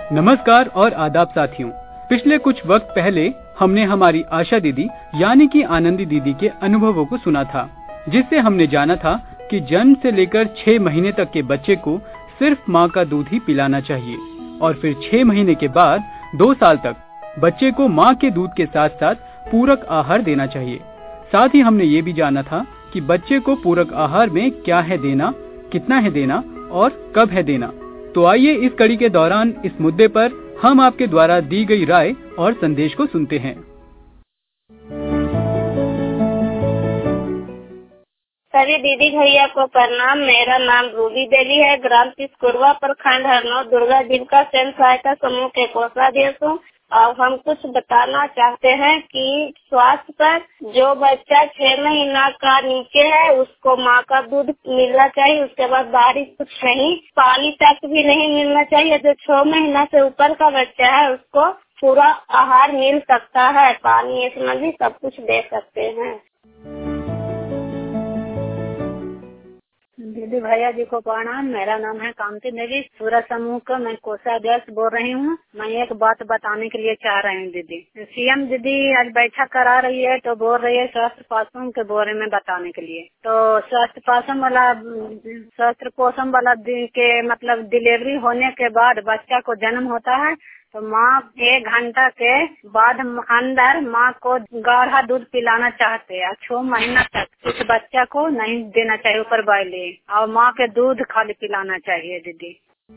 नमस्कार और आदाब साथियों। पिछले कुछ वक्त पहले हमने हमारी आशा दीदी यानी कि आनंदी दीदी के अनुभवों को सुना था, जिससे हमने जाना था कि जन्म से लेकर 6 महीने तक के बच्चे को सिर्फ माँ का दूध ही पिलाना चाहिए और फिर 6 महीने के बाद 2 साल तक बच्चे को माँ के दूध के साथ साथ पूरक आहार देना चाहिए। साथ ही हमने ये भी जाना था कि बच्चे को पूरक आहार में क्या है देना, कितना है देना और कब है देना। तो आइए इस कड़ी के दौरान इस मुद्दे पर हम आपके द्वारा दी गई राय और संदेश को सुनते हैं। सभी दीदी भैया को प्रणाम। मेरा नाम रूबी देवी है। ग्राम तिसकुरवा प्रखंड हरनौत दुर्गा जीविका स्वयं सहायता समूह के कोषाध्यक्ष हूँ। और हम कुछ बताना चाहते हैं कि स्वास्थ्य पर जो बच्चा 6 महीना का नीचे है उसको माँ का दूध मिलना चाहिए। उसके बाद बाहरी कुछ नहीं, पानी तक भी नहीं मिलना चाहिए। जो 6 महीना से ऊपर का बच्चा है उसको पूरा आहार मिल सकता है, पानी इसमें भी सब कुछ दे सकते हैं। दीदी भैया जी को प्रणाम। मेरा नाम है कांति देवी। सूरज समूह का मैं कोषाध्यक्ष बोल रही हूँ। मैं एक बात बताने के लिए चाह रही हूँ दीदी। सीएम दीदी आज बैठक करा रही है तो बोल रही है स्वास्थ्य पोषण के बारे में बताने के लिए। तो स्वास्थ्य पोषण वाला के मतलब डिलीवरी होने के बाद बच्चा को जन्म होता है तो माँ 1 घंटा के बाद अंदर माँ को गाढ़ा दूध पिलाना चाहते हैं। 6 महीना तक इस बच्चा को नहीं देना चाहिए ऊपर वाले, और माँ के दूध खाली पिलाना चाहिए दीदी।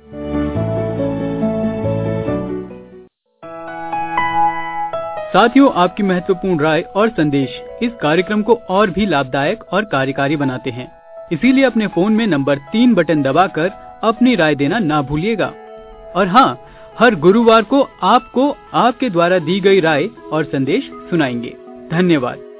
साथियों, आपकी महत्वपूर्ण राय और संदेश इस कार्यक्रम को और भी लाभदायक और कार्यकारी बनाते हैं। इसीलिए अपने फोन में नंबर 3 बटन दबाकर अपनी राय देना ना भूलिएगा। और हाँ, हर गुरुवार को आपको आपके द्वारा दी गई राय और संदेश सुनाएंगे। धन्यवाद।